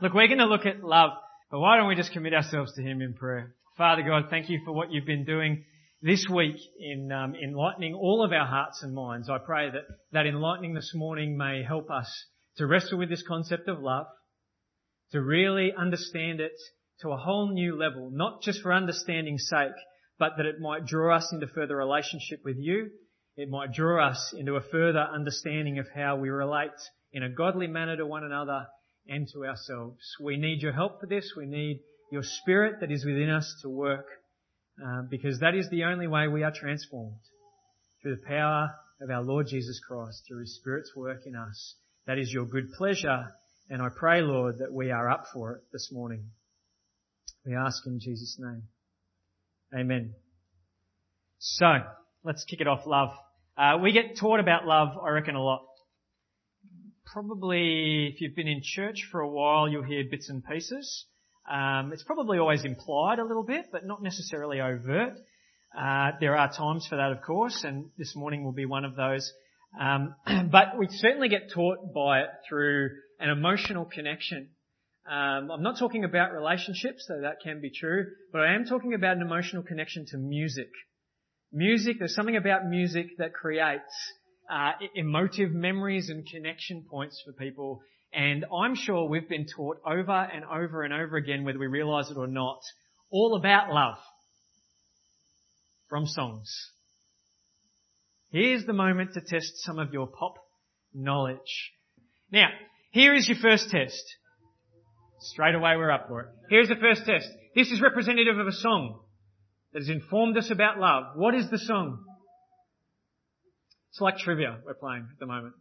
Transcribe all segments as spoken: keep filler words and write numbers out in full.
Look, we're going to look at love, but why don't we just commit ourselves to Him in prayer? Father God, thank you for what you've been doing this week in um, enlightening all of our hearts and minds. I pray that that enlightening this morning may help us to wrestle with this concept of love, to really understand it to a whole new level, not just for understanding's sake, but that it might draw us into further relationship with you. It might draw us into a further understanding of how we relate in a godly manner to one another and to ourselves. We need your help for this. We need your Spirit that is within us to work, uh, because that is the only way we are transformed, through the power of our Lord Jesus Christ, through His Spirit's work in us. That is your good pleasure, and I pray, Lord, that we are up for it this morning. We ask in Jesus' name. Amen. So, let's kick it off, love. Uh, we get taught about love, I reckon, a lot. Probably, if you've been in church for a while, you'll hear bits and pieces. Um, it's probably always implied a little bit, but not necessarily overt. Uh, there are times for that, of course, and this morning will be one of those. Um, but we certainly get taught by it through an emotional connection. Um, I'm not talking about relationships, though that can be true, but I am talking about an emotional connection to music. Music, there's something about music that creates uh, emotive memories and connection points for people. And I'm sure we've been taught over and over and over again, whether we realise it or not, all about love from songs. Here's the moment to test some of your pop knowledge. Now, here is your first test. Straight away we're up for it. Here's the first test. This is representative of a song that has informed us about love. What is the song? It's like trivia we're playing at the moment.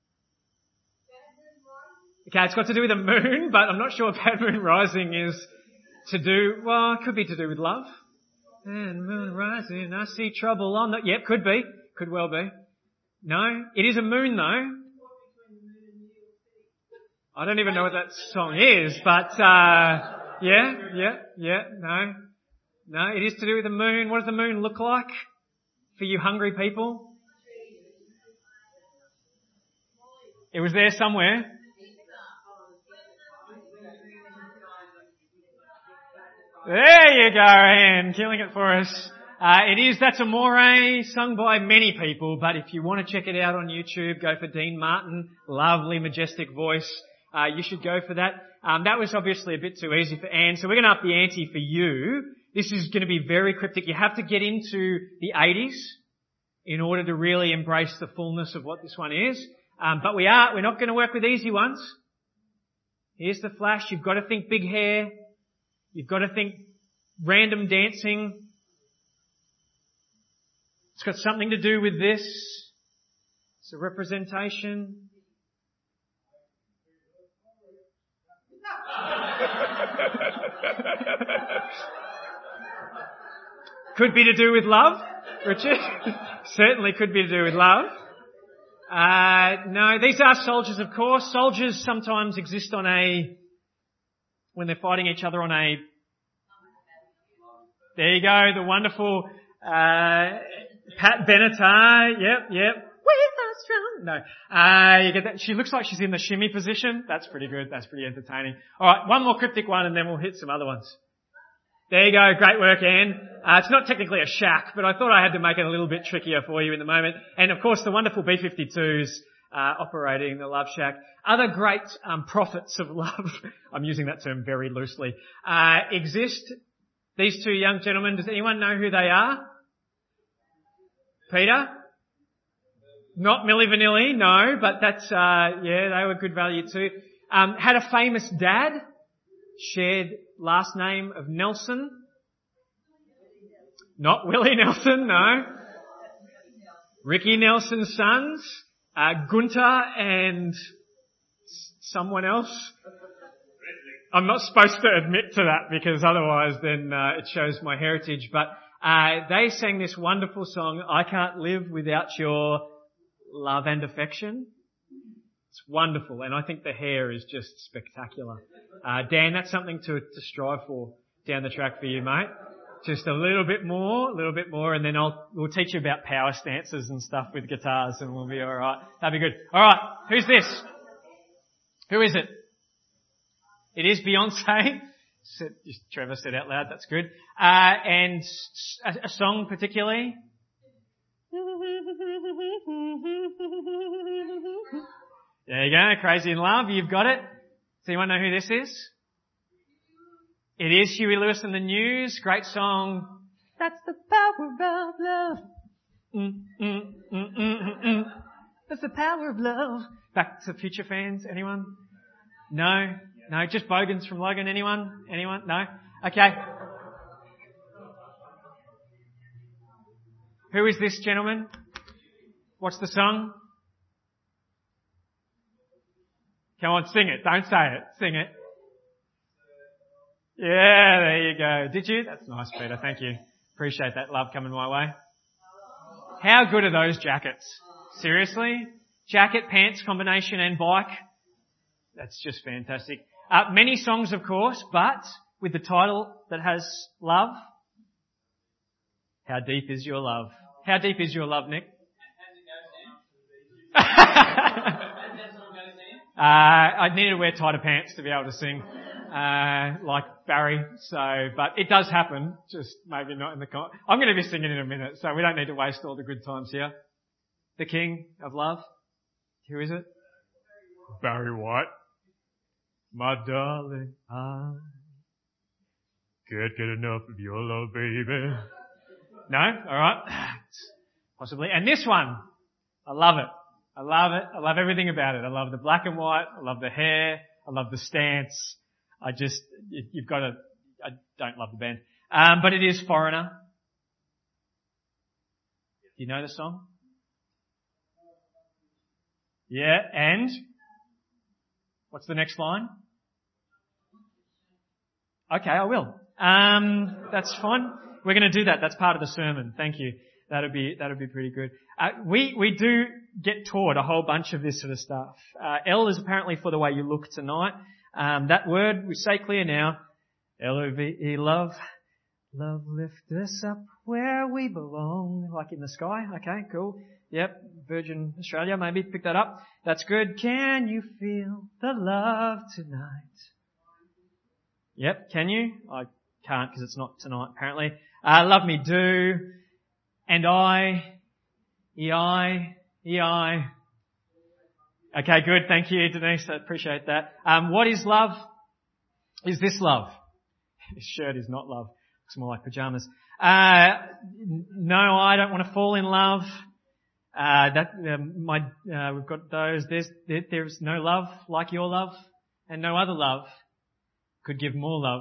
Okay, it's got to do with the moon, but I'm not sure Bad Moon Rising is to do, well, it could be to do with love. And moon rising, I see trouble on the, yep, could be. Could well be. No, it is a moon though. I don't even know what that song is, but, uh, yeah, yeah, yeah, no. No, it is to do with the moon. What does the moon look like for you hungry people? It was there somewhere. There you go, Anne, killing it for us. Uh, it is, that's Amore, sung by many people, but if you want to check it out on YouTube, go for Dean Martin, lovely, majestic voice. Uh, you should go for that. Um, that was obviously a bit too easy for Anne, so we're going to up the ante for you. This is going to be very cryptic. You have to get into the eighties in order to really embrace the fullness of what this one is. Um, but we are, we're not going to work with easy ones. Here's the flash. You've got to think big hair. You've got to think random dancing. It's got something to do with this. It's a representation. Could be to do with love, Richard. Certainly could be to do with love. Uh, no, these are soldiers, of course. Soldiers sometimes exist on a, when they're fighting each other on a, there you go, the wonderful, uh, Pat Benatar. Yep, yep. We are strong. No, uh, you get that. She looks like she's in the shimmy position. That's pretty good. That's pretty entertaining. Alright, one more cryptic one and then we'll hit some other ones. There you go. Great work, Anne. Uh, it's not technically a shack, but I thought I had to make it a little bit trickier for you in the moment. And of course, the wonderful B fifty-twos uh, operating the Love Shack. Other great um, prophets of love, I'm using that term very loosely, uh, exist. These two young gentlemen, does anyone know who they are? Peter? Not Milli Vanilli, no, but that's, uh, yeah, they were good value too. Um, had a famous dad, shared last name of Nelson. Not Willie Nelson, no. Ricky Nelson's sons, uh, Gunter and someone else. I'm not supposed to admit to that because otherwise then uh, it shows my heritage. But uh, they sang this wonderful song, I Can't Live Without Your Love and Affection. It's wonderful, and I think the hair is just spectacular. Uh, Dan, that's something to, to strive for down the track for you, mate. Just a little bit more, a little bit more, and then I'll, we'll teach you about power stances and stuff with guitars and we'll be alright. That'll be good. Alright, who's this? Who is it? It is Beyonce. Trevor said out loud, that's good. Uh, and a, a song particularly? There you go, Crazy in Love, you've got it. Does anyone know who this is? It is Huey Lewis and the News, great song. That's the power of love. Mm, mm, mm, mm, mm, mm. That's the power of love. Back to Future fans, anyone? No? No, just Bogans from Logan, anyone? Anyone? No? Okay. Who is this gentleman? What's the song? Come on, sing it. Don't say it. Sing it. Yeah, there you go. Did you? That's nice, Peter. Thank you. Appreciate that love coming my way. How good are those jackets? Seriously? Jacket, pants combination and bike? That's just fantastic. Uh, many songs, of course, but with the title that has love. How deep is your love? How deep is your love, Nick? uh, I needed to wear tighter pants to be able to sing, uh, like Barry. So, but it does happen. Just maybe not in the. Con- I'm going to be singing in a minute, so we don't need to waste all the good times here. The King of Love. Who is it? Barry White. My darling, I can't get enough of your love, baby. No? Alright. Possibly. And this one. I love it. I love it. I love everything about it. I love the black and white. I love the hair. I love the stance. I just, you've got to, I don't love the band. Um, but it is Foreigner. Do you know the song? Yeah, and? What's the next line? Okay, I will. Um, that's fine. We're going to do that. That's part of the sermon. Thank you. That'd be, that'd be pretty good. Uh, we, we do get taught a whole bunch of this sort of stuff. Uh, L is apparently for the way you look tonight. Um, that word, we say clear now. L O V E, love. Love lift us up where we belong. Like in the sky. Okay, cool. Yep. Virgin Australia, maybe pick that up. That's good. Can you feel the love tonight? Yep. Can you? I can't because it's not tonight apparently. Uh, love me do. And I. E I. E I. Okay, good. Thank you, Denise. I appreciate that. Um, what is love? Is this love? This shirt is not love. It's more like pajamas. Uh, no, I don't want to fall in love. Uh, that, um, my, uh, we've got those. There's, there, there's no love like your love and no other love could give more love.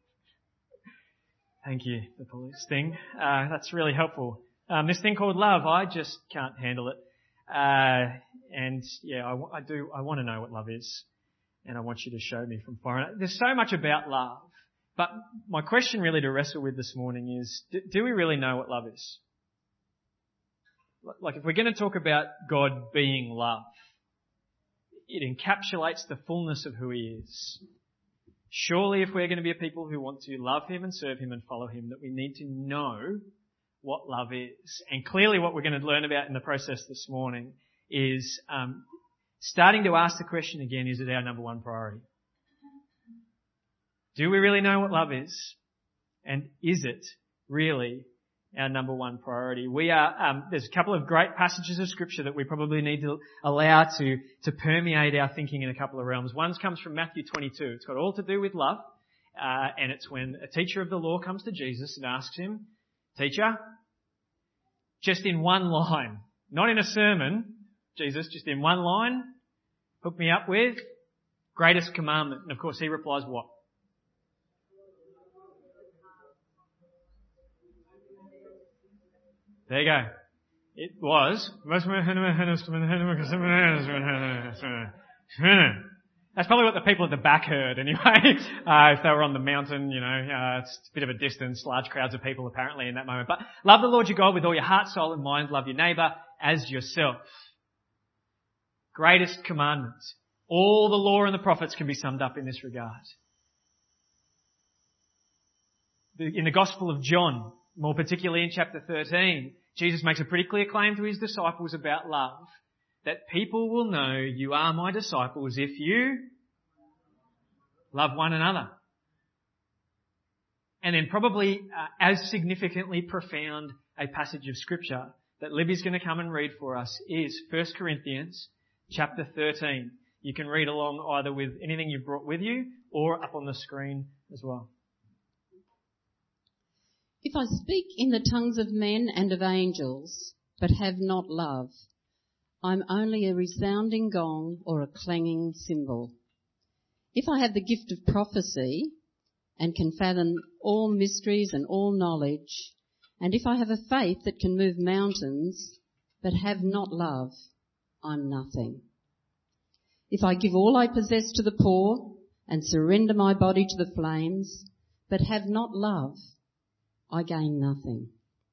Thank you, the police thing. Uh, that's really helpful. Um, this thing called love, I just can't handle it. Uh, and yeah, I, I do, I want to know what love is. And I want you to show me from Foreigner. There's so much about love. But my question really to wrestle with this morning is, do, do we really know what love is? Like if we're going to talk about God being love, it encapsulates the fullness of who He is. Surely if we're going to be a people who want to love Him and serve Him and follow Him, that we need to know what love is. And clearly what we're going to learn about in the process this morning is um, starting to ask the question again, is it our number one priority? Do we really know what love is? And is it really our number one priority? We are, um, there's a couple of great passages of scripture that we probably need to allow to, to permeate our thinking in a couple of realms. One comes from Matthew twenty-two. It's got all to do with love. Uh, and it's when a teacher of the law comes to Jesus and asks Him, Teacher, just in one line, not in a sermon, Jesus, just in one line, hook me up with greatest commandment. And of course He replies what? There you go. It was. That's probably what the people at the back heard anyway. Uh, if they were on the mountain, you know, uh, it's a bit of a distance, large crowds of people apparently in that moment. But love the Lord your God with all your heart, soul and mind. Love your neighbour as yourself. Greatest commandment. All the law and the prophets can be summed up in this regard. In the Gospel of John, more particularly in chapter thirteen, Jesus makes a pretty clear claim to His disciples about love. That people will know you are my disciples if you Love one another. And then probably uh, as significantly profound a passage of Scripture that Libby's going to come and read for us is First Corinthians chapter thirteen. You can read along either with anything you've brought with you or up on the screen as well. If I speak in the tongues of men and of angels, but have not love, I'm only a resounding gong or a clanging cymbal. If I have the gift of prophecy and can fathom all mysteries and all knowledge, and if I have a faith that can move mountains, but have not love, I'm nothing. If I give all I possess to the poor and surrender my body to the flames, but have not love, I gain nothing.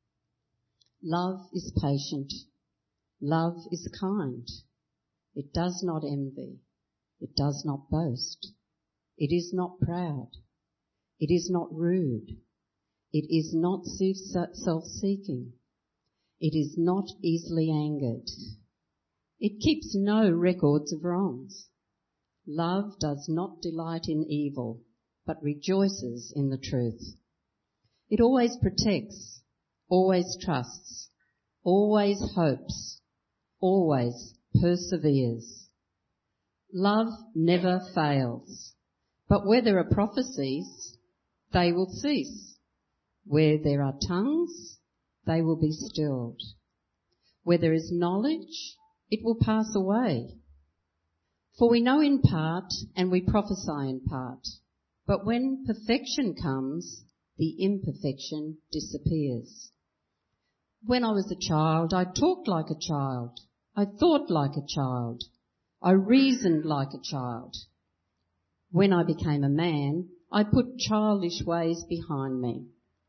Love is patient. Love is kind. It does not envy. It does not boast. It is not proud. It is not rude. It is not self-seeking. It is not easily angered. It keeps no records of wrongs. Love does not delight in evil, but rejoices in the truth. It always protects, always trusts, always hopes, always perseveres. Love never fails, but where there are prophecies, they will cease. Where there are tongues, they will be stilled. Where there is knowledge, it will pass away. For we know in part and we prophesy in part, but when perfection comes, the imperfection disappears. When I was a child, I talked like a child. I thought like a child. I reasoned like a child. When I became a man, I put childish ways behind me.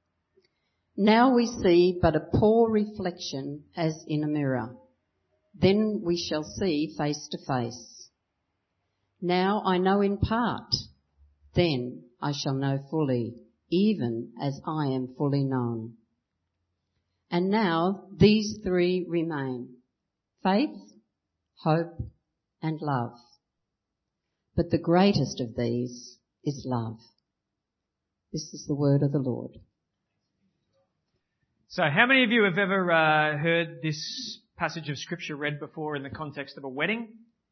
Now we see but a poor reflection as in a mirror. Then we shall see face to face. Now I know in part. Then I shall know fully, even as I am fully known. And now these three remain: faith, hope, and love. But the greatest of these is love. This is the word of the Lord. So how many of you have ever uh, heard this passage of Scripture read before in the context of a wedding?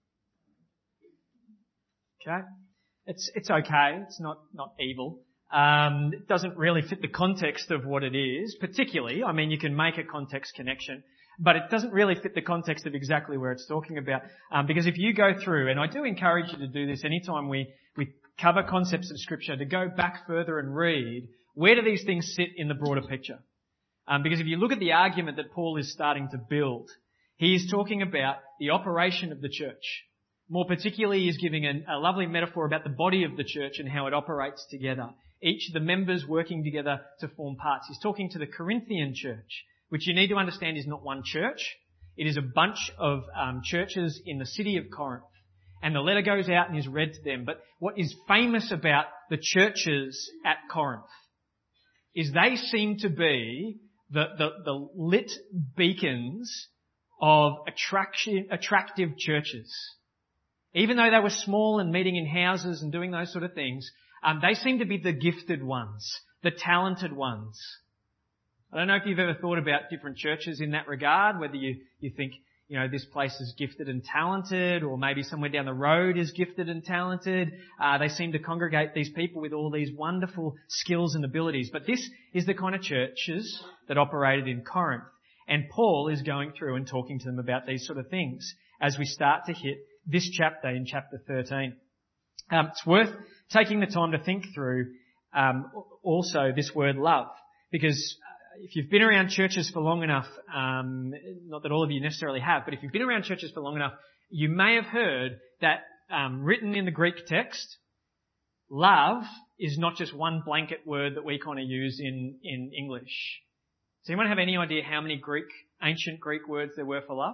Okay. It's, it's okay. It's not, not evil. Um, it doesn't really fit the context of what it is, particularly. I mean, you can make a context connection, but it doesn't really fit the context of exactly where it's talking about. Um, because if you go through, and I do encourage you to do this anytime we, we cover concepts of Scripture, to go back further and read, where do these things sit in the broader picture? Um, because if you look at the argument that Paul is starting to build, he is talking about the operation of the church. More particularly, he's giving a, a lovely metaphor about the body of the church and how it operates together. Each of the members working together to form parts. He's talking to the Corinthian church, which you need to understand is not one church. It is a bunch of um, churches in the city of Corinth. And the letter goes out and is read to them. But what is famous about the churches at Corinth is they seem to be the, the, the lit beacons of attraction, attractive churches. Even though they were small and meeting in houses and doing those sort of things, um, they seem to be the gifted ones, the talented ones. I don't know if you've ever thought about different churches in that regard, whether you, you think, you know, this place is gifted and talented, or maybe somewhere down the road is gifted and talented. Uh, they seem to congregate these people with all these wonderful skills and abilities. But this is the kind of churches that operated in Corinth. And Paul is going through and talking to them about these sort of things as we start to hit this chapter in chapter thirteen. Um, it's worth taking the time to think through um, also this word love, because if you've been around churches for long enough, um, not that all of you necessarily have, but if you've been around churches for long enough, you may have heard that um, written in the Greek text, love is not just one blanket word that we kind of use in, in English. Does anyone have any idea how many Greek, ancient Greek words there were for love?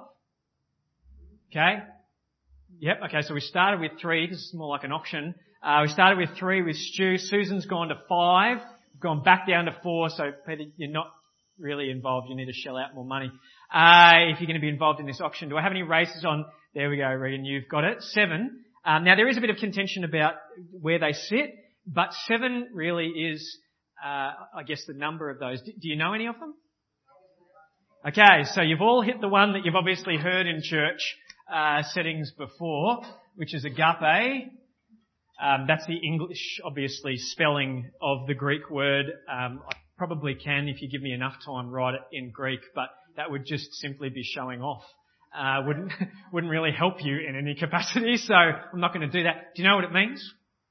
Okay. Yep. Okay. So we started with three. This is more like an auction. Uh, we started with three with Stu. Susan's gone to five. We've gone back down to four. So Peter, you're not really involved. You need to shell out more money. Uh, if you're going to be involved in this auction. Do I have any races on? There we go, Regan. You've got it. Seven. Um, now there is a bit of contention about where they sit, but seven really is, uh, I guess, the number of those. Do you know any of them? Okay, so you've all hit the one that you've obviously heard in church uh, settings before, which is agape. Um, that's the English, obviously, spelling of the Greek word. Um, I probably can, if you give me enough time, write it in Greek, but that would just simply be showing off. Uh, wouldn't wouldn't really help you in any capacity, so I'm not going to do that. Do you know what it means?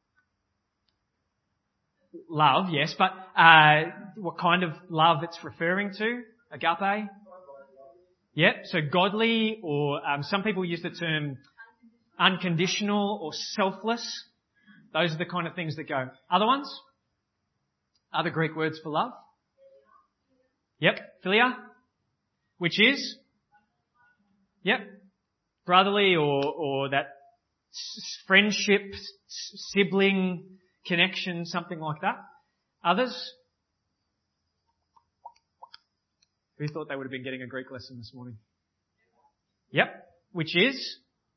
Love, yes, but uh, what kind of love it's referring to? Agape? Yep, so godly, or um, some people use the term unconditional or selfless. Those are the kind of things that go. Other ones? Other Greek words for love? Yep, philia, which is? Yep, brotherly or, or that friendship, sibling connection, something like that. Others? Who thought they would have been getting a Greek lesson this morning? Yep, which is?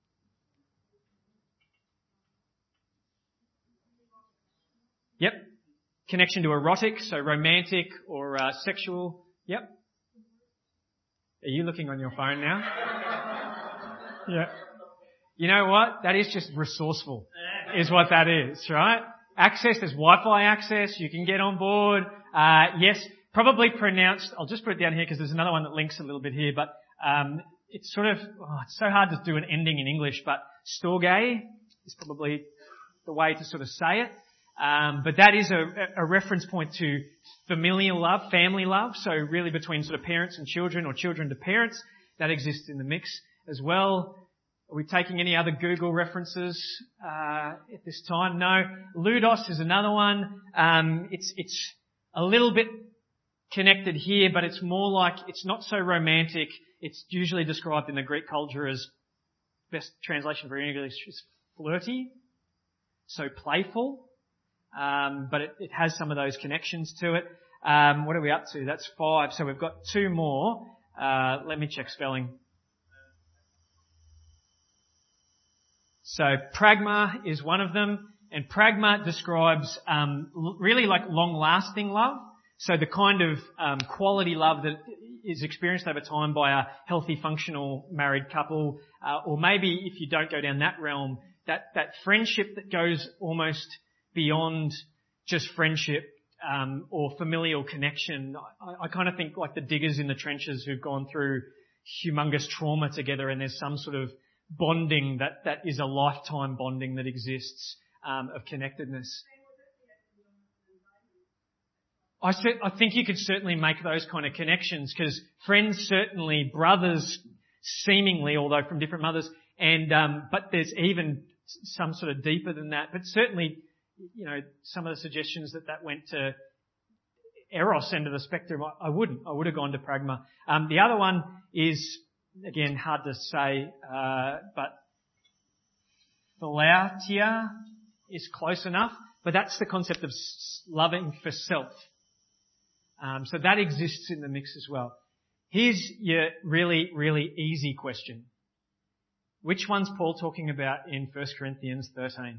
Yep, connection to erotic, so romantic or uh, sexual. Yep. Are you looking on your phone now? Yeah. You know what? That is just resourceful, is what that is, right? Access, there's Wi-Fi access, you can get on board. Uh, yes, probably pronounced, I'll just put it down here because there's another one that links a little bit here, but um, it's sort of, oh, it's so hard to do an ending in English, but storge is probably the way to sort of say it. Um, but that is a, a reference point to familial love, family love, so really between sort of parents and children or children to parents. That exists in the mix as well. Are we taking any other Google references uh, at this time? No. Ludos is another one. Um, it's it's a little bit connected here, but it's more like it's not so romantic. It's usually described in the Greek culture as, best translation for English is flirty, so playful. Um, but it, it has some of those connections to it. Um, what are we up to? That's five. So we've got two more. Uh, let me check spelling. So pragma is one of them, and pragma describes um, really like long-lasting love. So the kind of um, quality love that is experienced over time by a healthy, functional married couple, uh, or maybe if you don't go down that realm, that that friendship that goes almost beyond just friendship um, or familial connection. I, I kind of think like the diggers in the trenches who've gone through humongous trauma together, and there's some sort of bonding that, that is a lifetime bonding that exists um, of connectedness. I, cer- I think you could certainly make those kind of connections, because friends certainly, brothers seemingly, although from different mothers, and um, but there's even some sort of deeper than that. But certainly, you know, some of the suggestions that that went to Eros end of the spectrum, I, I wouldn't. I would have gone to pragma. Um, the other one is, again, hard to say, uh, but philautia is close enough. But that's the concept of loving for self. Um, so that exists in the mix as well. Here's your really, really easy question. Which one's Paul talking about in First Corinthians thirteen?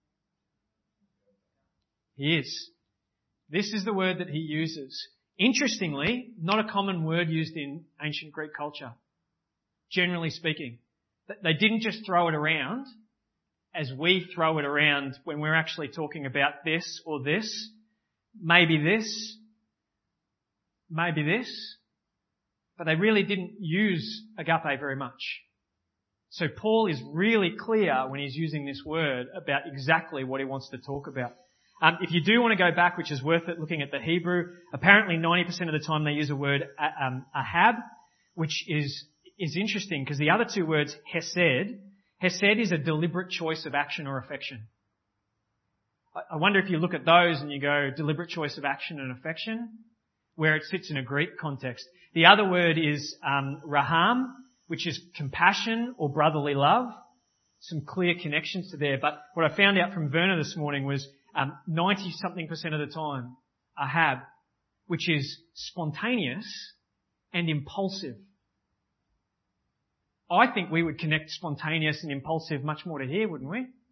He is. This is the word that he uses. Interestingly, not a common word used in ancient Greek culture, generally speaking. They didn't just throw it around as we throw it around when we're actually talking about this or this, maybe this, maybe this, but they really didn't use agape very much. So Paul is really clear when he's using this word about exactly what he wants to talk about. Um, if you do want to go back, which is worth it, looking at the Hebrew, apparently ninety percent of the time they use a word um, ahab, which is is interesting because the other two words, hesed, hesed is a deliberate choice of action or affection. I, I wonder if you look at those and you go, deliberate choice of action and affection, where it sits in a Greek context. The other word is um, raham, which is compassion or brotherly love. Some clear connections to there. But what I found out from Verna this morning was um, ninety-something percent of the time, ahab, which is spontaneous and impulsive. I think we would connect spontaneous and impulsive much more to here, wouldn't we?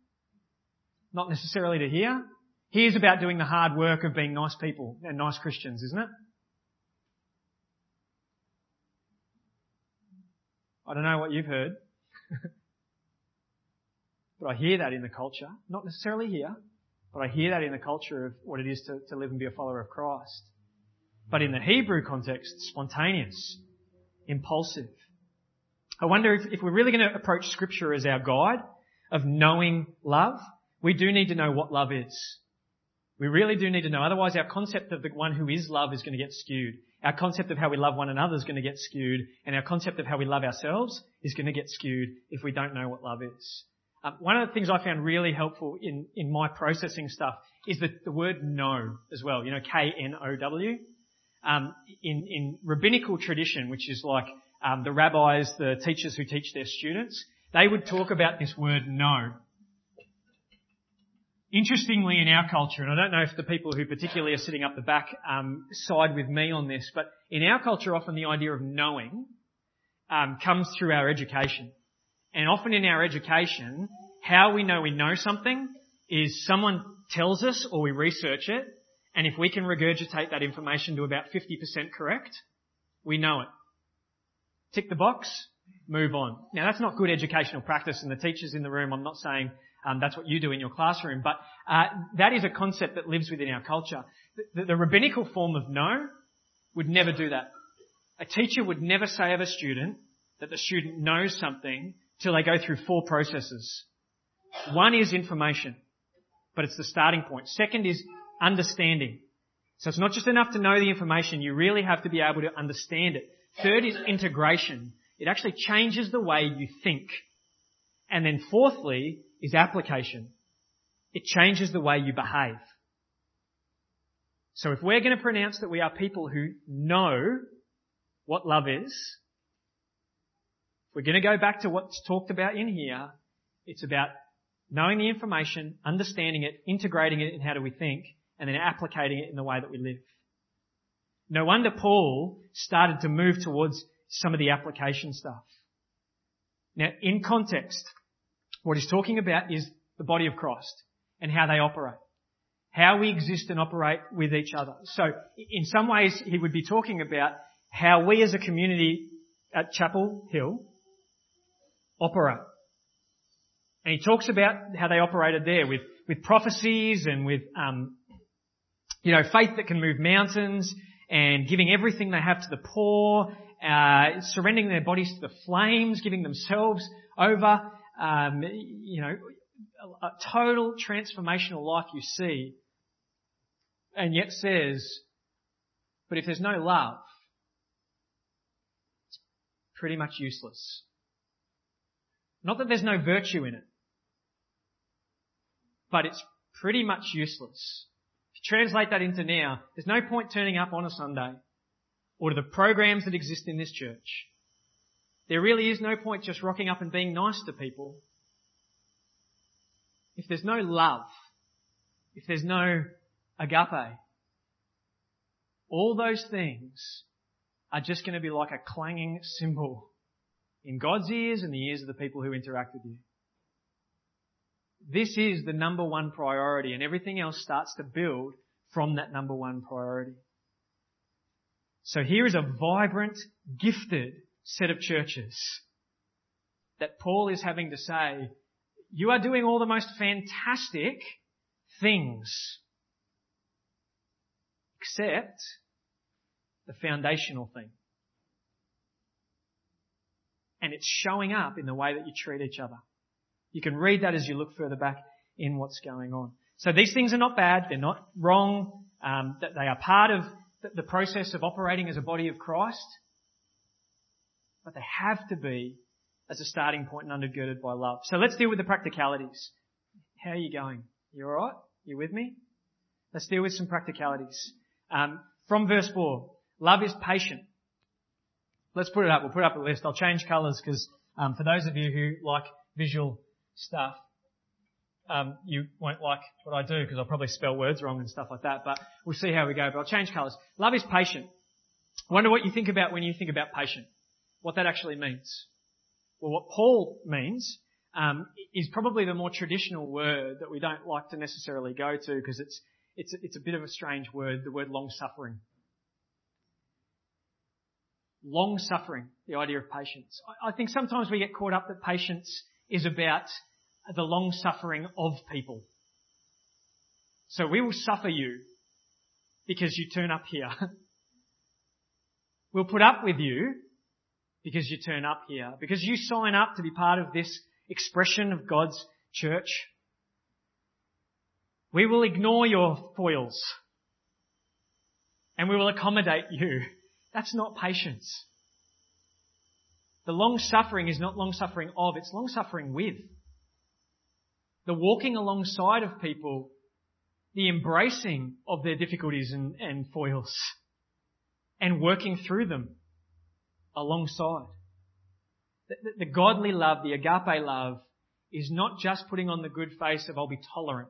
not necessarily to hear. Here's about doing the hard work of being nice people and nice Christians, isn't it? I don't know what you've heard. But I hear that in the culture. Not necessarily here, but I hear that in the culture of what it is to, to live and be a follower of Christ. But in the Hebrew context, spontaneous, impulsive. I wonder if, if we're really going to approach Scripture as our guide of knowing love, we do need to know what love is. We really do need to know. Otherwise, our concept of the one who is love is going to get skewed. Our concept of how we love one another is going to get skewed. And our concept of how we love ourselves is going to get skewed if we don't know what love is. Um, one of the things I found really helpful in, in my processing stuff is the, the word know as well. You know, K N O W. Um, in, in rabbinical tradition, which is like um, the rabbis, the teachers who teach their students, they would talk about this word know. Interestingly, in our culture, and I don't know if the people who particularly are sitting up the back um, side with me on this, but in our culture, often the idea of knowing um, comes through our education. And often in our education, how we know we know something is someone tells us or we research it, and if we can regurgitate that information to about fifty percent correct, we know it. Tick the box, move on. Now that's not good educational practice, and the teachers in the room, I'm not saying um, that's what you do in your classroom, but uh, that is a concept that lives within our culture. The, the, the rabbinical form of know would never do that. A teacher would never say of a student that the student knows something till they go through four processes. One is information, but it's the starting point. Second is understanding. So it's not just enough to know the information, you really have to be able to understand it. Third is integration. It actually changes the way you think. And then fourthly is application. It changes the way you behave. So if we're going to pronounce that we are people who know what love is, if we're going to go back to what's talked about in here, it's about knowing the information, understanding it, integrating it in how do we think, and then applicating it in the way that we live. No wonder Paul started to move towards some of the application stuff. Now, in context, what he's talking about is the body of Christ and how they operate, how we exist and operate with each other. So, in some ways, he would be talking about how we as a community at Chapel Hill operate. And he talks about how they operated there with, with prophecies and with, um, you know, faith that can move mountains and giving everything they have to the poor, uh, surrendering their bodies to the flames, giving themselves over, um, you know, a, a total transformational life you see. And yet says, but if there's no love, it's pretty much useless. Not that there's no virtue in it, but it's pretty much useless. If you translate that into now, there's no point turning up on a Sunday or to the programs that exist in this church. There really is no point just rocking up and being nice to people. If there's no love, if there's no agape, all those things are just going to be like a clanging cymbal in God's ears and the ears of the people who interact with you. This is the number one priority, and everything else starts to build from that number one priority. So here is a vibrant, gifted set of churches that Paul is having to say, you are doing all the most fantastic things, except the foundational thing. And it's showing up in the way that you treat each other. You can read that as you look further back in what's going on. So these things are not bad. They're not wrong. Um, that they are part of the process of operating as a body of Christ. But they have to be as a starting point and undergirded by love. So let's deal with the practicalities. How are you going? You alright? You with me? Let's deal with some practicalities. Um, from verse four, love is patient. Let's put it up. We'll put up a list. I'll change colours because um, for those of you who like visual stuff, um, you won't like what I do because I'll probably spell words wrong and stuff like that. But we'll see how we go. But I'll change colours. Love is patient. I wonder what you think about when you think about patient. What that actually means. Well, what Paul means um, is probably the more traditional word that we don't like to necessarily go to because it's it's it's a bit of a strange word. The word long-suffering. Long-suffering, the idea of patience. I, I think sometimes we get caught up that patience is about the long-suffering of people. So we will suffer you because you turn up here. We'll put up with you because you turn up here, because you sign up to be part of this expression of God's church. We will ignore your foils and we will accommodate you. That's not patience. The long-suffering is not long-suffering of, it's long-suffering with. The walking alongside of people, the embracing of their difficulties and, and foils, and working through them alongside. The, the, the godly love, the agape love, is not just putting on the good face of I'll be tolerant.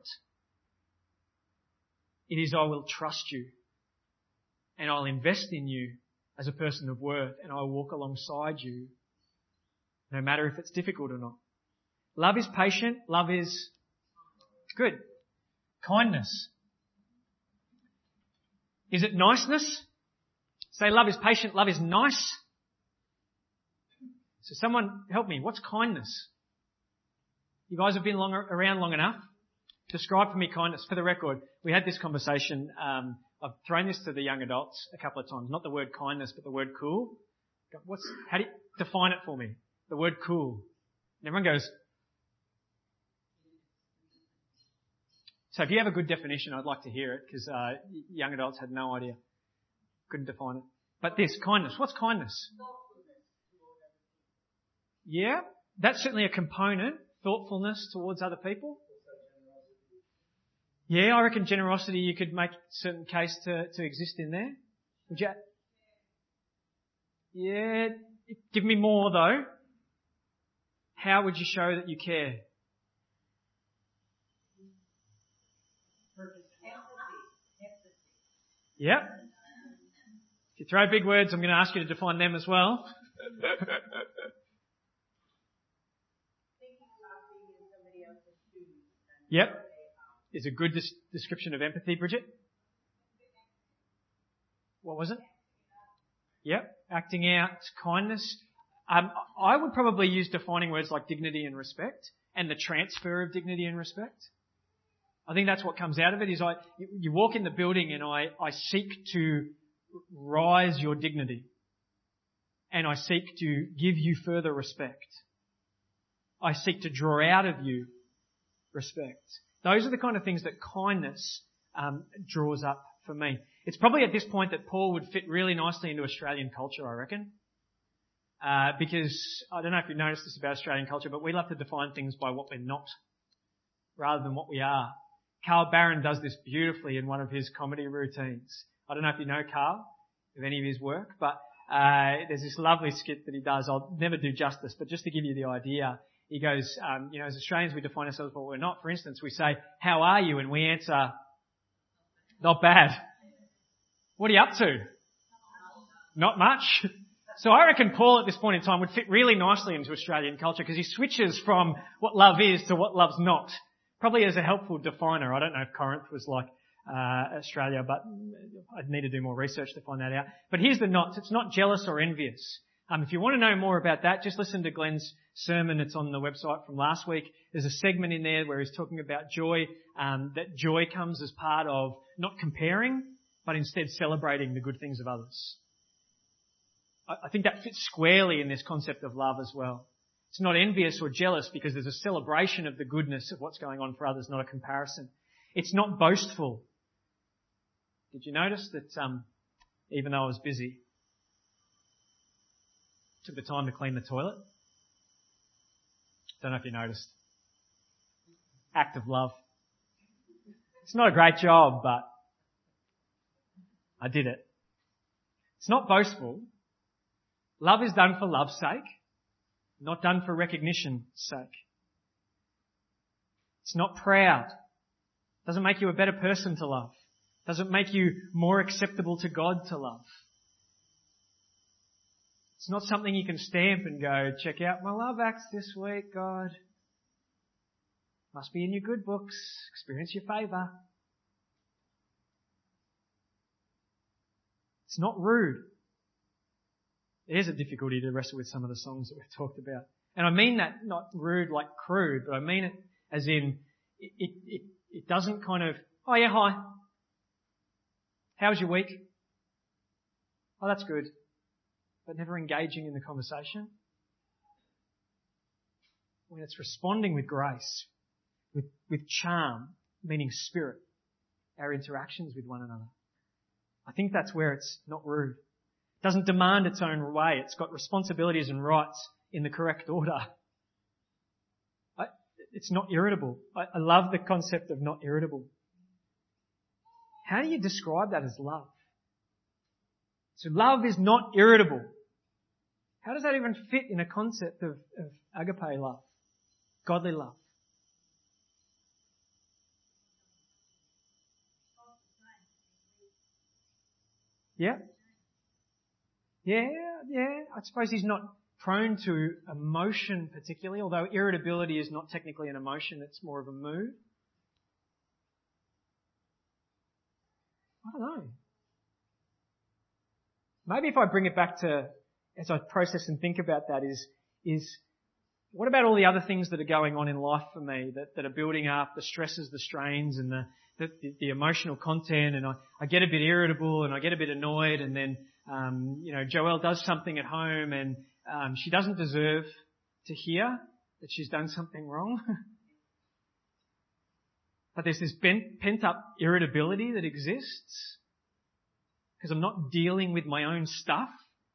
It is I will trust you and I'll invest in you as a person of worth and I'll walk alongside you no matter if it's difficult or not. Love is patient. Love is good. Kindness. Is it niceness? Say love is patient, love is nice. So someone help me. What's kindness? You guys have been long, around long enough. Describe for me kindness. For the record, we had this conversation. Um, I've thrown this to the young adults a couple of times. Not the word kindness, but the word cool. What's, how do you define it for me? The word cool. And everyone goes. So if you have a good definition, I'd like to hear it because uh, young adults had no idea. Couldn't define it. But this, kindness. What's kindness? Yeah, that's certainly a component. Thoughtfulness towards other people. Yeah, I reckon generosity, you could make a certain case to, to exist in there. Would you? Yeah, give me more though. How would you show that you care? Yep. If you throw big words, I'm going to ask you to define them as well. Yep. Is a good des- description of empathy, Bridget? What was it? Yep. Acting out kindness. Um, I would probably use defining words like dignity and respect and the transfer of dignity and respect. I think that's what comes out of it is I, you walk in the building and I, I seek to rise your dignity and I seek to give you further respect. I seek to draw out of you respect. Those are the kind of things that kindness um, draws up for me. It's probably at this point that Paul would fit really nicely into Australian culture, I reckon. Uh, because I don't know if you've noticed this about Australian culture, but we love to define things by what we're not rather than what we are. Carl Barron does this beautifully in one of his comedy routines. I don't know if you know Carl, of any of his work, but uh, there's this lovely skit that he does. I'll never do justice, but just to give you the idea, he goes, um, you know, as Australians we define ourselves by what we're not. For instance, we say, how are you? And we answer, not bad. What are you up to? Not much. So I reckon Paul at this point in time would fit really nicely into Australian culture because he switches from what love is to what love's not. Probably as a helpful definer. I don't know if Corinth was like uh, Australia, but I'd need to do more research to find that out. But here's the knots. It's not jealous or envious. Um, if you want to know more about that, just listen to Glenn's sermon. It's on the website from last week. There's a segment in there where he's talking about joy, um, that joy comes as part of not comparing, but instead celebrating the good things of others. I, I think that fits squarely in this concept of love as well. It's not envious or jealous because there's a celebration of the goodness of what's going on for others, not a comparison. It's not boastful. Did you notice that um, even though I was busy, took the time to clean the toilet? Don't know if you noticed. Act of love. It's not a great job, but I did it. It's not boastful. Love is done for love's sake, not done for recognition's sake. It's not proud. Doesn't make you a better person to love. Doesn't make you more acceptable to God to love. It's not something you can stamp and go, check out my love acts this week, God. Must be in your good books. Experience your favour. It's not rude. There's a difficulty to wrestle with some of the songs that we've talked about. And I mean that not rude like crude, but I mean it as in it, it, it, it doesn't kind of, oh yeah, hi. How was your week? Oh, that's good. But never engaging in the conversation. When it's responding with grace, with, with charm, meaning spirit, our interactions with one another. I think that's where it's not rude. It doesn't demand its own way. It's got responsibilities and rights in the correct order. I, it's not irritable. I, I love the concept of not irritable. How do you describe that as love? So love is not irritable. How does that even fit in a concept of, of agape love? Godly love. Yeah? Yeah, yeah. I suppose he's not prone to emotion particularly, although irritability is not technically an emotion, it's more of a mood. I don't know. Maybe if I bring it back to, as I process and think about that, is, is what about all the other things that are going on in life for me that, that are building up, the stresses, the strains and the, the, the emotional content, and I, I get a bit irritable and I get a bit annoyed, and then, um, you know, Joelle does something at home and um, she doesn't deserve to hear that she's done something wrong. But there's this pent up irritability that exists because I'm not dealing with my own stuff.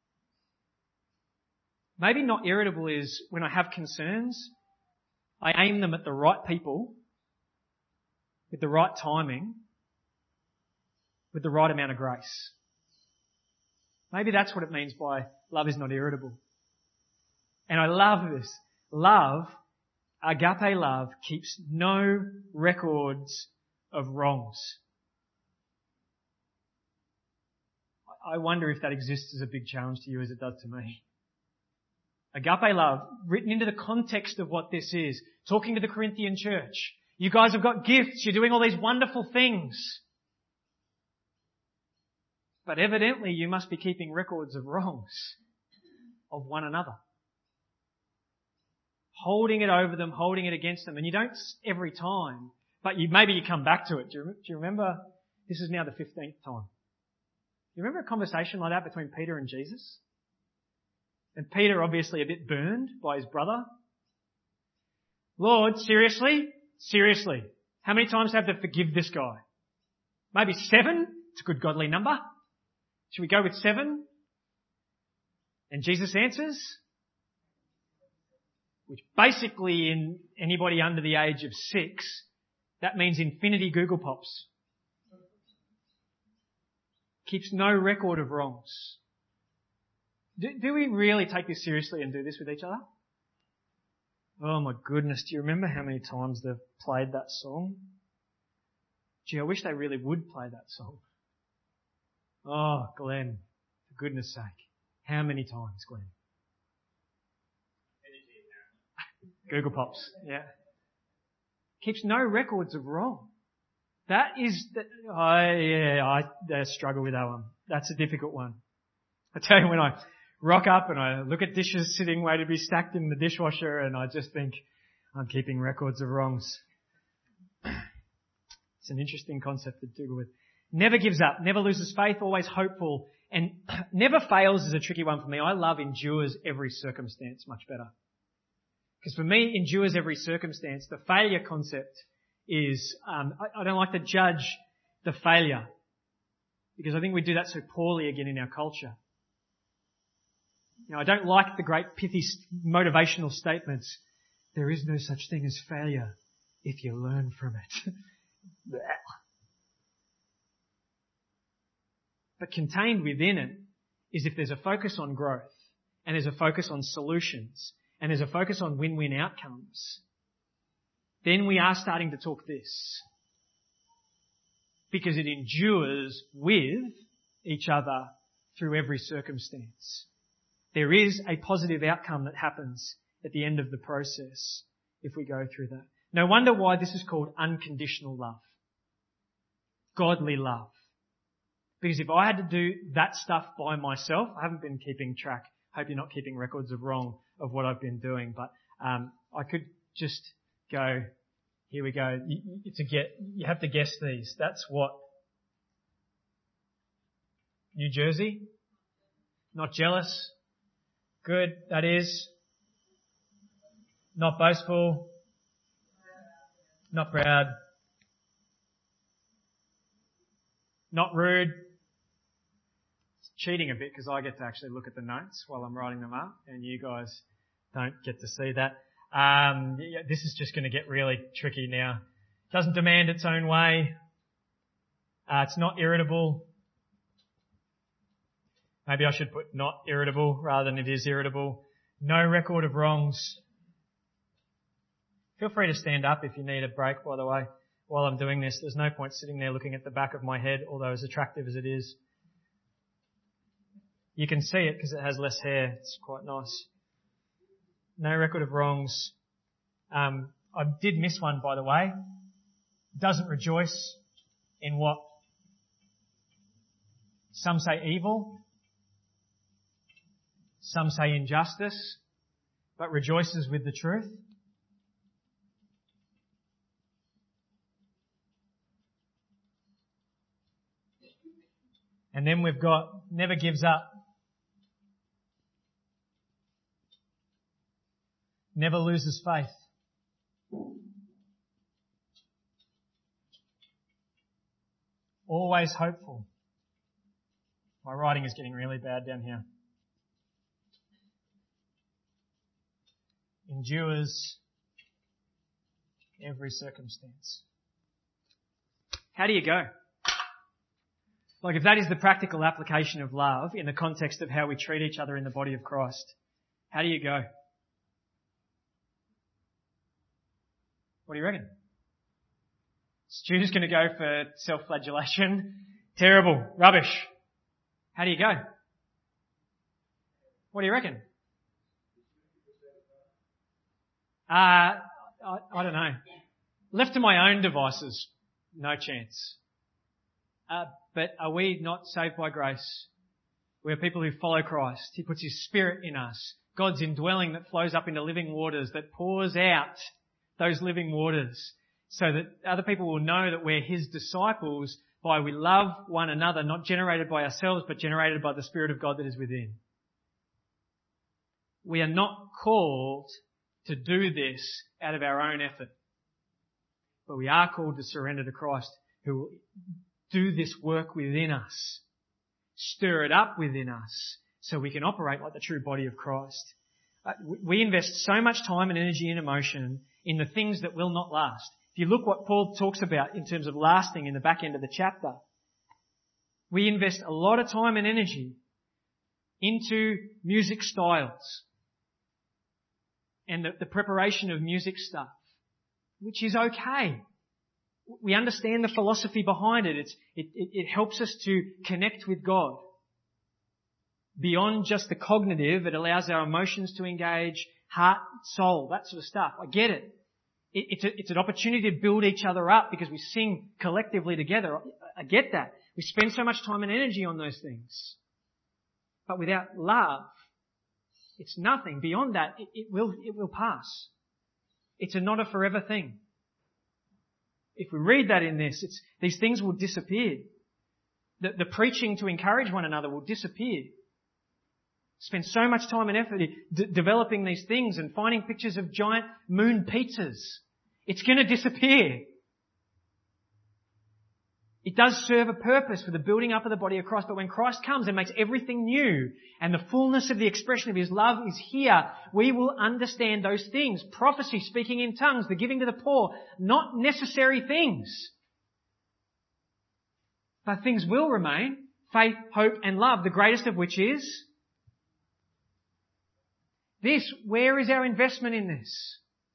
Maybe not irritable is when I have concerns, I aim them at the right people with the right timing, with the right amount of grace. Maybe that's what it means by love is not irritable. And I love this. Love, agape love, keeps no records of wrongs. I wonder if that exists as a big challenge to you as it does to me. Agape love, written into the context of what this is, talking to the Corinthian church. You guys have got gifts, you're doing all these wonderful things. But evidently you must be keeping records of wrongs of one another. Holding it over them, holding it against them. And you don't every time, but you, maybe you come back to it. Do you, do you remember? This is now the fifteenth time. Do you remember a conversation like that between Peter and Jesus? And Peter obviously a bit burned by his brother. Lord, seriously? Seriously. How many times do I have to forgive this guy? Maybe seven? It's a good godly number. Should we go with seven? And Jesus answers, which basically in anybody under the age of six, that means infinity Google Pops. Keeps no record of wrongs. Do, do we really take this seriously and do this with each other? Oh my goodness, do you remember how many times they've played that song? Gee, I wish they really would play that song. Oh, Glenn, for goodness sake. How many times, Glenn? Google Pops, yeah. Keeps no records of wrong. That is, the, I, yeah, I, I struggle with that one. That's a difficult one. I tell you, when I rock up and I look at dishes sitting waiting to be stacked in the dishwasher and I just think, I'm keeping records of wrongs. It's an interesting concept to deal with. Never gives up, never loses faith, always hopeful, and never fails is a tricky one for me. I love endures every circumstance much better. Because for me, endures every circumstance. The failure concept is, um, I, I don't like to judge the failure. Because I think we do that so poorly again in our culture. You know, I don't like the great pithy motivational statements. There is no such thing as failure if you learn from it. But contained within it is if there's a focus on growth and there's a focus on solutions and there's a focus on win-win outcomes, then we are starting to talk this. Because it endures with each other through every circumstance. There is a positive outcome that happens at the end of the process if we go through that. No wonder why this is called unconditional love. Godly love. Because if I had to do that stuff by myself, I haven't been keeping track. Hope you're not keeping records of wrong of what I've been doing, but um, I could just go, here we go. You, it's a get, you have to guess these. That's what? New Jersey? Not jealous? Good, that is. Not boastful? Not proud? Not rude? It's cheating a bit because I get to actually look at the notes while I'm writing them up and you guys don't get to see that. Um, yeah, this is just going to get really tricky now. Doesn't demand its own way. Uh, it's not irritable. Maybe I should put not irritable rather than it is irritable. No record of wrongs. Feel free to stand up if you need a break, by the way, while I'm doing this. There's no point sitting there looking at the back of my head, although as attractive as it is. You can see it because it has less hair. It's quite nice. No record of wrongs. Um, I did miss one, by the way. Doesn't rejoice in what some say evil, some say injustice, but rejoices with the truth. And then we've got never gives up. Never loses faith. Always hopeful. My writing is getting really bad down here. Endures every circumstance. How do you go? Like if that is the practical application of love in the context of how we treat each other in the body of Christ, how do you go? What do you reckon? Stu's going to go for self-flagellation. Terrible. Rubbish. How do you go? What do you reckon? Uh, I, I don't know. Left to my own devices, no chance. Uh, but are we not saved by grace? We are people who follow Christ. He puts His Spirit in us. God's indwelling that flows up into living waters, that pours out those living waters so that other people will know that we're His disciples by we love one another, not generated by ourselves, but generated by the Spirit of God that is within. We are not called to do this out of our own effort, but we are called to surrender to Christ, who will do this work within us, stir it up within us, so we can operate like the true body of Christ. We invest so much time and energy and emotion in the things that will not last. If you look what Paul talks about in terms of lasting in the back end of the chapter, we invest a lot of time and energy into music styles and the, the preparation of music stuff, which is okay. We understand the philosophy behind it. It's, it, it, it helps us to connect with God. Beyond just the cognitive, it allows our emotions to engage, heart, soul, that sort of stuff. I get it. it it's, a, it's an opportunity to build each other up because we sing collectively together. I, I get that. We spend so much time and energy on those things. But without love, it's nothing. Beyond that, it, it will, it will pass. It's a not a forever thing. If we read that in this, it's, these things will disappear. The, the preaching to encourage one another will disappear. Spend so much time and effort d- developing these things and finding pictures of giant moon pizzas. It's going to disappear. It does serve a purpose for the building up of the body of Christ, but when Christ comes and makes everything new and the fullness of the expression of His love is here, we will understand those things. Prophecy, speaking in tongues, the giving to the poor, not necessary things. But things will remain. Faith, hope and love, the greatest of which is this. Where is our investment in this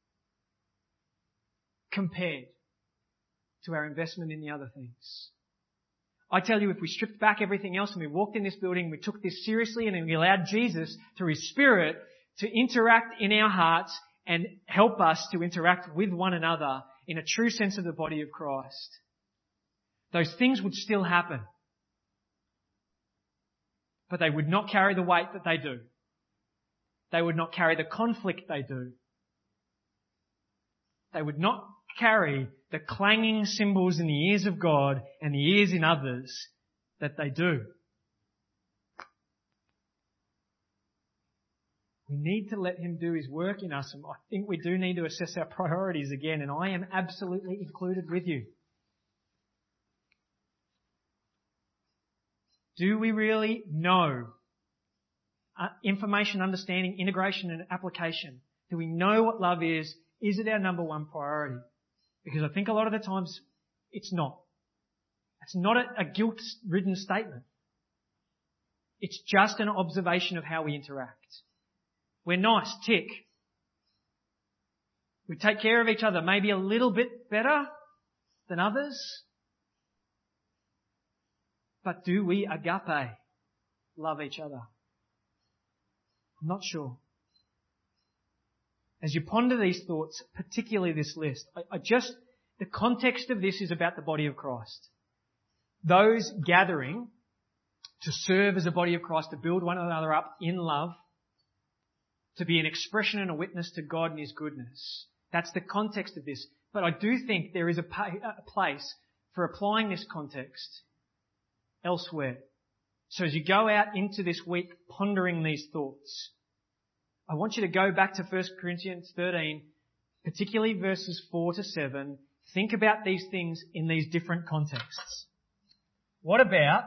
compared to our investment in the other things? I tell you, if we stripped back everything else and we walked in this building, we took this seriously and we allowed Jesus through His Spirit to interact in our hearts and help us to interact with one another in a true sense of the body of Christ, those things would still happen. But they would not carry the weight that they do. They would not carry the conflict they do. They would not carry the clanging cymbals in the ears of God and the ears in others that they do. We need to let Him do His work in us, and I think we do need to assess our priorities again, and I am absolutely included with you. Do we really know uh, information, understanding, integration and application? Do we know what love is? Is it our number one priority? Because I think a lot of the times it's not. It's not a, a guilt-ridden statement. It's just an observation of how we interact. We're nice, tick. We take care of each other maybe a little bit better than others. But do we agape love each other? I'm not sure. As you ponder these thoughts, particularly this list, I, I just, the context of this is about the body of Christ. Those gathering to serve as a body of Christ, to build one another up in love, to be an expression and a witness to God and His goodness. That's the context of this. But I do think there is a, pa- a place for applying this context elsewhere. So as you go out into this week pondering these thoughts, I want you to go back to First Corinthians thirteen, particularly verses four to seven. Think about these things in these different contexts. What about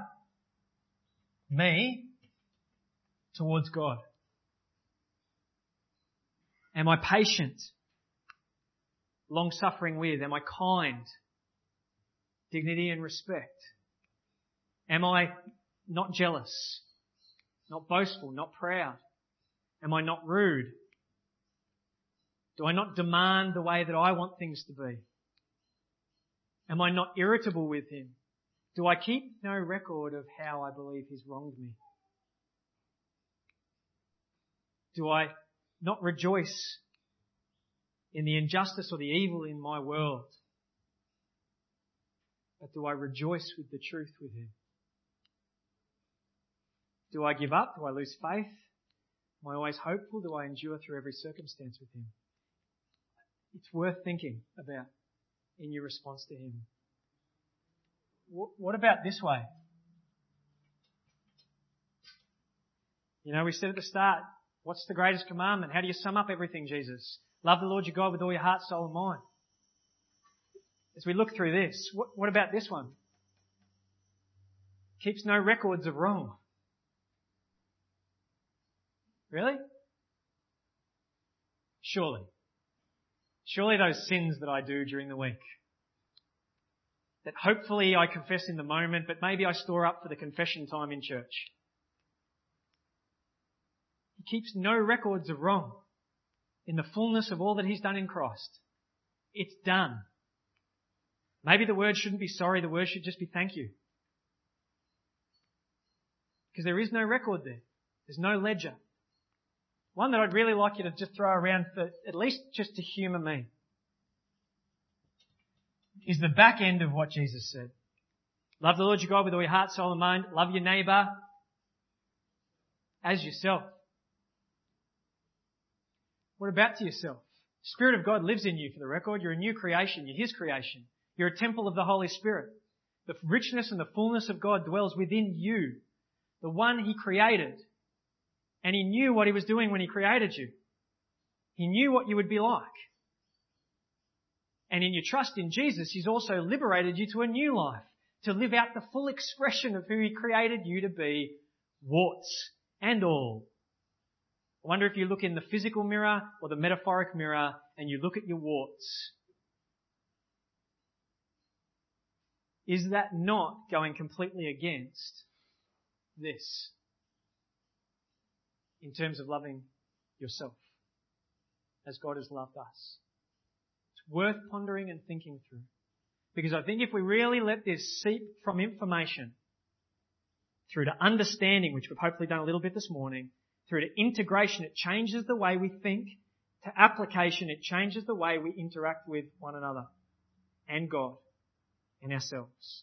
me towards God? Am I patient? Long-suffering with? Am I kind? Dignity and respect? Am I not jealous? Not boastful? Not proud? Am I not rude? Do I not demand the way that I want things to be? Am I not irritable with Him? Do I keep no record of how I believe He's wronged me? Do I not rejoice in the injustice or the evil in my world? But do I rejoice with the truth with Him? Do I give up? Do I lose faith? Am I always hopeful? Do I endure through every circumstance with Him? It's worth thinking about in your response to Him. What about this way? You know, we said at the start, what's the greatest commandment? How do you sum up everything, Jesus? Love the Lord your God with all your heart, soul and mind. As we look through this, what, what about this one? Keeps no records of wrong. Really? Surely. Surely those sins that I do during the week, that hopefully I confess in the moment, but maybe I store up for the confession time in church. He keeps no records of wrong in the fullness of all that He's done in Christ. It's done. Maybe the word shouldn't be sorry, the word should just be thank you. Because there is no record there. There's no ledger. One that I'd really like you to just throw around for at least just to humour me is the back end of what Jesus said. Love the Lord your God with all your heart, soul and mind. Love your neighbour as yourself. What about to yourself? The Spirit of God lives in you, for the record. You're a new creation. You're His creation. You're a temple of the Holy Spirit. The richness and the fullness of God dwells within you, the one He created. And He knew what He was doing when He created you. He knew what you would be like. And in your trust in Jesus, He's also liberated you to a new life, to live out the full expression of who He created you to be, warts and all. I wonder if you look in the physical mirror or the metaphoric mirror and you look at your warts. Is that not going completely against this in terms of loving yourself as God has loved us? It's worth pondering and thinking through. Because I think if we really let this seep from information through to understanding, which we've hopefully done a little bit this morning, through to integration, it changes the way we think to application, it changes the way we interact with one another and God and ourselves.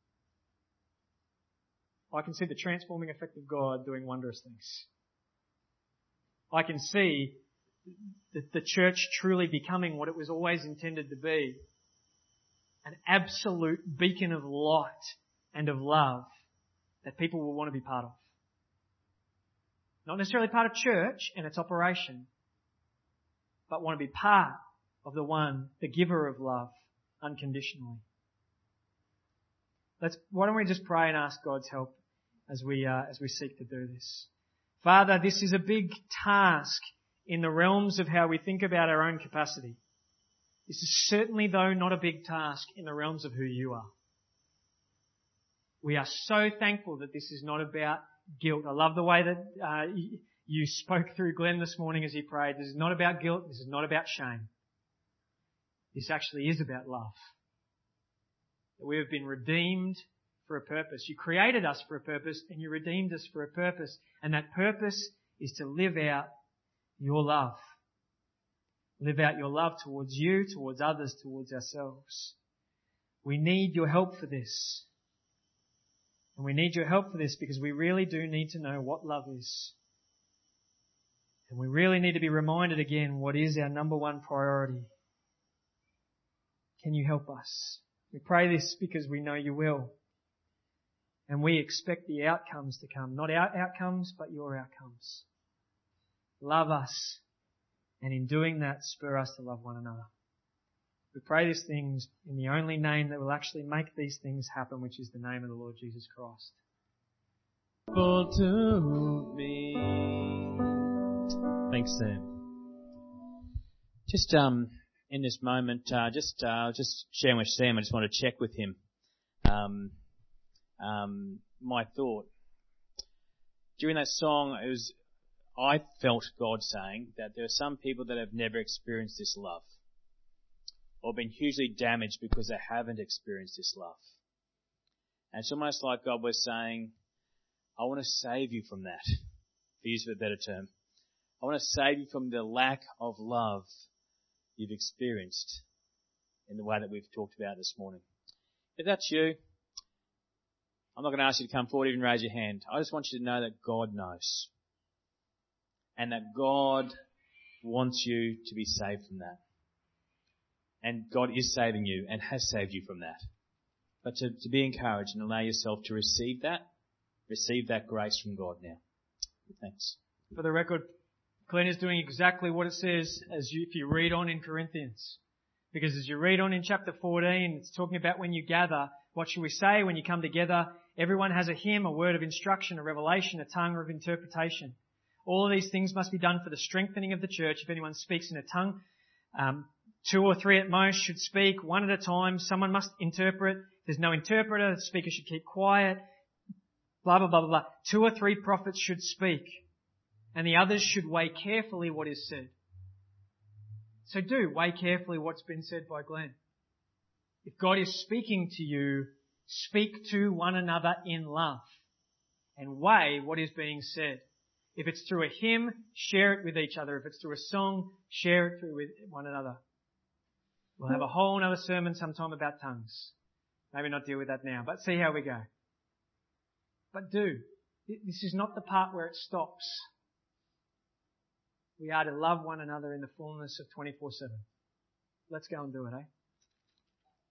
I can see the transforming effect of God doing wondrous things. I can see the, the church truly becoming what it was always intended to be. An absolute beacon of light and of love that people will want to be part of. Not necessarily part of church and its operation, but want to be part of the one, the giver of love, unconditionally. Let's, why don't we just pray and ask God's help as we, uh, as we seek to do this. Father, this is a big task in the realms of how we think about our own capacity. This is certainly, though, not a big task in the realms of who you are. We are so thankful that this is not about guilt. I love the way that uh, you spoke through Glenn this morning as he prayed. This is not about guilt. This is not about shame. This actually is about love. That we have been redeemed for a purpose. You created us for a purpose and you redeemed us for a purpose. And that purpose is to live out your love. Live out your love towards you, towards others, towards ourselves. We need your help for this. And we need your help for this because we really do need to know what love is. And we really need to be reminded again what is our number one priority. Can you help us? We pray this because we know you will. And we expect the outcomes to come. Not our outcomes, but your outcomes. Love us. And in doing that, spur us to love one another. We pray these things in the only name that will actually make these things happen, which is the name of the Lord Jesus Christ. To me. Thanks, Sam. Just um, in this moment, uh, just uh, just sharing with Sam, I just want to check with him. Um, um, my thought during that song, it was I felt God saying that there are some people that have never experienced this love, or been hugely damaged because they haven't experienced this love. And it's almost like God was saying, I want to save you from that, for use of a better term. I want to save you from the lack of love you've experienced in the way that we've talked about this morning. If that's you, I'm not going to ask you to come forward, even raise your hand. I just want you to know that God knows. And that God wants you to be saved from that. And God is saving you and has saved you from that. But to, to be encouraged and allow yourself to receive that, receive that grace from God now. Thanks. For the record, Glenn is doing exactly what it says as you, if you read on in Corinthians. Because as you read on in chapter fourteen, it's talking about when you gather, what should we say when you come together? Everyone has a hymn, a word of instruction, a revelation, a tongue of interpretation. All of these things must be done for the strengthening of the church. If anyone speaks in a tongue, um, two or three at most should speak, one at a time. Someone must interpret. If there's no interpreter, the speaker should keep quiet. Blah, blah, blah, blah, blah. Two or three prophets should speak, and the others should weigh carefully what is said. So do weigh carefully what's been said by Glenn. If God is speaking to you, speak to one another in love and weigh what is being said. If it's through a hymn, share it with each other. If it's through a song, share it through with one another. We'll have a whole other sermon sometime about tongues. Maybe not deal with that now, but see how we go. But do. This is not the part where it stops. We are to love one another in the fullness of twenty-four seven. Let's go and do it, eh?